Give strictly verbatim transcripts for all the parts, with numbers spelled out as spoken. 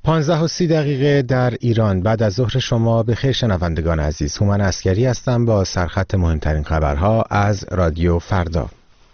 پانزده و سی دقیقه در ایران بعد از ظهر شما به خیر شنوندگان عزیز. هومن عسکری هستم با سرخط مهمترین خبرها از رادیو فردا.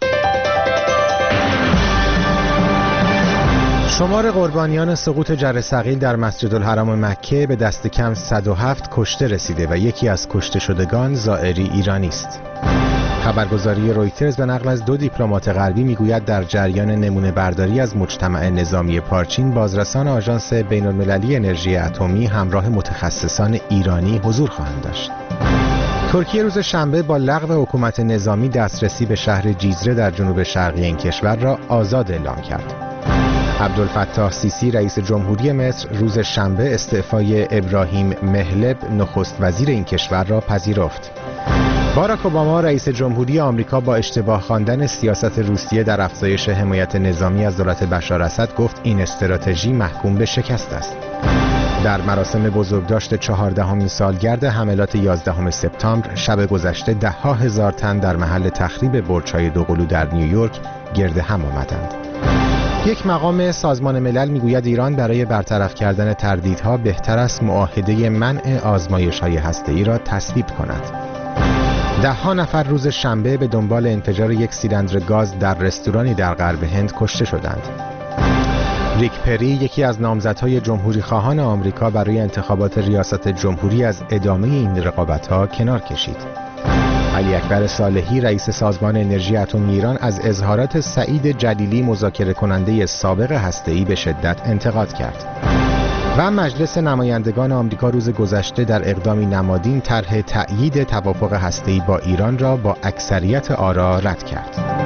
شمار قربانیان سقوط جرثقیل در مسجد الحرام مکه به دست کم صد و هفت کشته رسیده و یکی از کشته شدگان زائری ایرانی است. خبرگزاری رویترز به نقل از دو دیپلمات غربی میگوید در جریان نمونه برداری از مجتمع نظامی پارچین بازرسان آژانس بین‌المللی انرژی اتمی همراه متخصصان ایرانی حضور خواهند داشت. ترکیه روز شنبه با لغو حکومت نظامی دسترسی به شهر جیزره در جنوب شرقی این کشور را آزاد اعلام کرد. عبدالفتاح سیسی رئیس جمهوری مصر روز شنبه استعفای ابراهیم محلب نخست وزیر این کشور را پذیرفت. باراک اوباما رئیس جمهوری آمریکا با اشتباه خواندن سیاست روسیه در افزایش حمایت نظامی از دولت بشار اسد گفت این استراتژی محکوم به شکست است. در مراسم بزرگداشت چهاردهمین سالگرد حملات یازدهم سپتامبر شب گذشته ده ها هزار تن در محل تخریب برج‌های دوقلو در نیویورک گرد هم آمدند. یک مقام سازمان ملل میگوید ایران برای برطرف کردن تردیدها بهتر است معاهده منع آزمایش‌های هسته‌ای را تصویب کند. ده ها نفر روز شنبه به دنبال انفجار یک سیلندر گاز در رستورانی در غرب هند کشته شدند. ریک پری یکی از نامزدهای جمهوری خواهان آمریکا برای انتخابات ریاست جمهوری از ادامه این رقابت‌ها کنار کشید. علی اکبر صالحی رئیس سازمان انرژی اتمی ایران از اظهارات سعید جلیلی مذاکره کننده سابق هسته‌ای به شدت انتقاد کرد. و مجلس نمایندگان آمریکا روز گذشته در اقدامی نمادین طرح تأیید توافق هسته‌ای با ایران را با اکثریت آرا رد کرد.